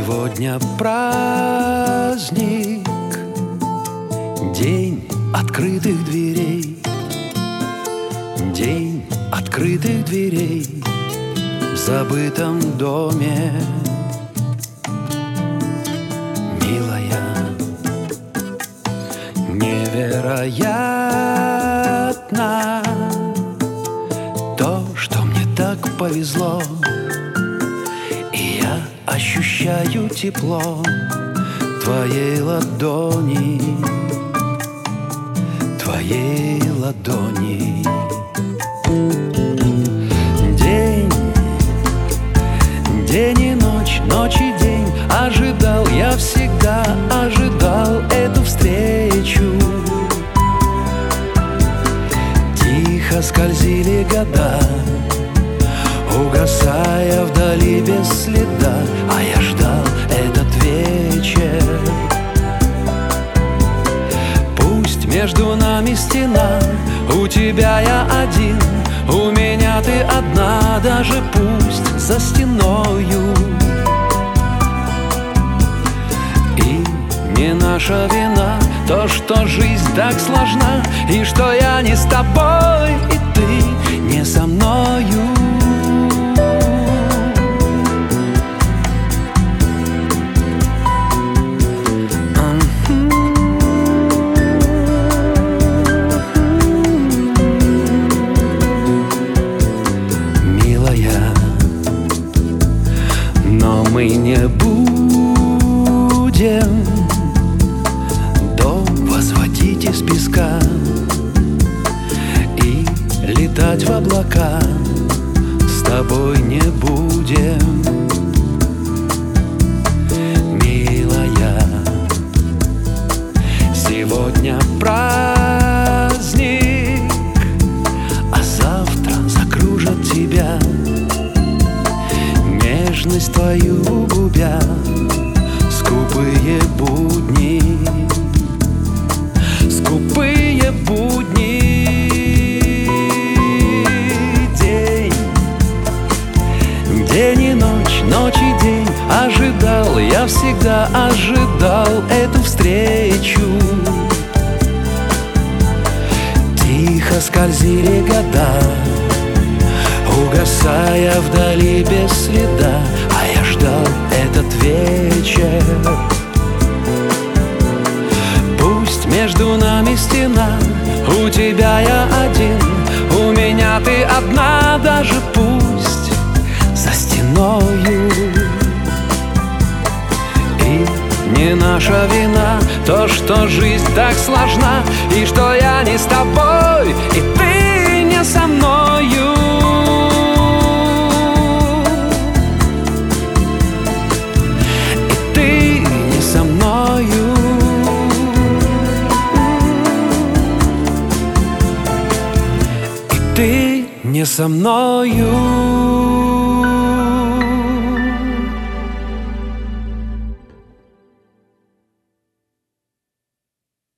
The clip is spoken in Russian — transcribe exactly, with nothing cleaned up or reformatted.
Сегодня праздник, день открытых дверей, день открытых дверей в забытом доме. Милая, невероятно то, что мне так повезло, и я ощущаю тепло твоей ладони, твоей ладони. День, день и ночь, ночь и день ожидал, я всегда ожидал эту встречу. Тихо скользили года, угасая вдали без следа, а я ждал этот вечер. Пусть между нами стена, у тебя я один, у меня ты одна, даже пусть за стеною. И не наша вина то, что жизнь так сложна, и что я не с тобой, и ты не со мною. Но мы не будем дом возводить из песка и летать в облака, с тобой не будем, милая. Сегодня праздник, а завтра закружат тебя, нежность твою губя, скупые будни, скупые будни. День, день и ночь, ночь и день ожидал, я всегда ожидал эту встречу. Тихо скользили года, угасая вдали без следа, а я ждал этот вечер. Пусть между нами стена, у тебя я один, у меня ты одна, даже пусть за стеною. И не наша вина то, что жизнь так сложна, и что я не с тобой, и ты не со мною. Ты не со мною.